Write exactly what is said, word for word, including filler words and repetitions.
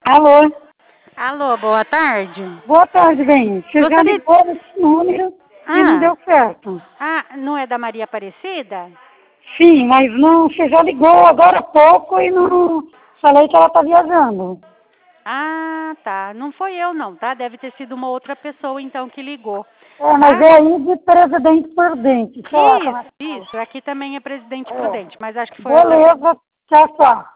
Alô? Alô, boa tarde. Boa tarde, bem. Você já Gostaria- ligou nesse número e não Ah. deu certo. Ah, não é da Maria Aparecida? Sim, mas não, você já ligou agora há pouco e não falei que ela tá viajando. Ah, tá. Não foi eu não, tá? Deve ter sido uma outra pessoa então que ligou. É, mas Tá? é aí de Presidente Prudente, sei lá como é Isso, que fala. isso. Aqui também é Presidente É. Prudente, mas acho que foi outra. Beleza, tchau, tchau.